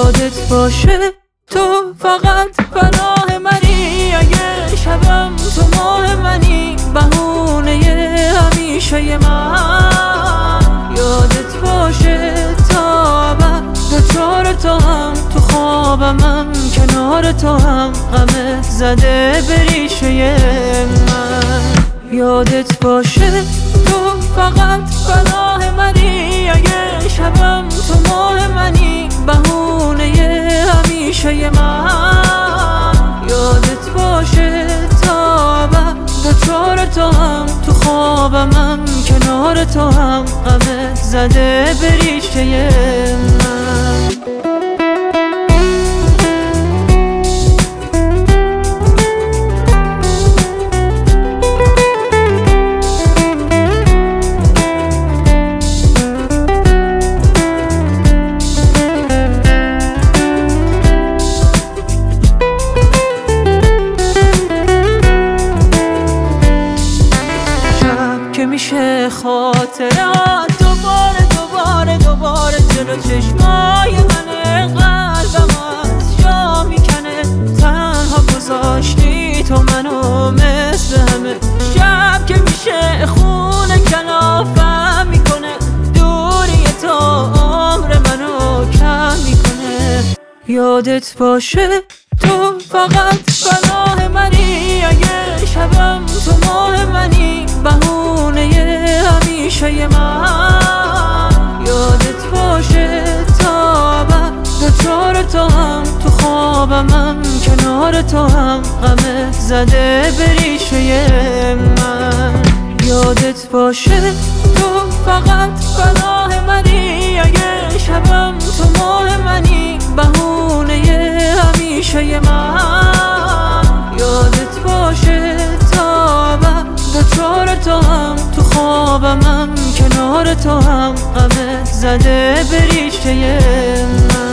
یادت باشه تو فقط پناه منی، اگه شبم تو ماه منی، بهونه همیشه من. یادت باشه تا ابد دوچار تو هم، تو خوابمم کنار تو هم، غمت زده به ریشه من. یادت باشه تو فقط پناه منی، اگه شبم تو ماه منی، بهونه همیشه من. یادت باشه تا ابد دوچار تو هم، تو خوابمم کنار تو هم، غمت زده به ریشه من. که میشه خاطرات دوباره جلو چشمای منه، قلبم از جا میکنه، تنها گذاشتی تو منو مثل همه. شب که میشه خونه کلافم میکنه، دوری تو عمر منو کم میکنه. یادت باشه تو فقط پناه منی، اگه شبم تو ماه منی، بهونه همیشه من. یادت باشه تا ابد دوچار تو هم، تو خوابمم کنار تو هم، غمت زده به ریشه من. یادت باشه تو فقط پناه منی، اگه شبم تو ماه منی، بهونه همیشه من. یادت باشه تا ابد دوچار تو هم، تو خوابمم کنار تو هم، غمت زده به ریشه من.